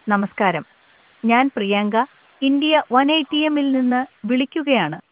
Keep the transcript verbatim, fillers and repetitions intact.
നമസ്കാരം. ഞാൻ Priyanka, India one eighty എമ്മിൽ നിന്ന് വിളിക്കുകയാണ്.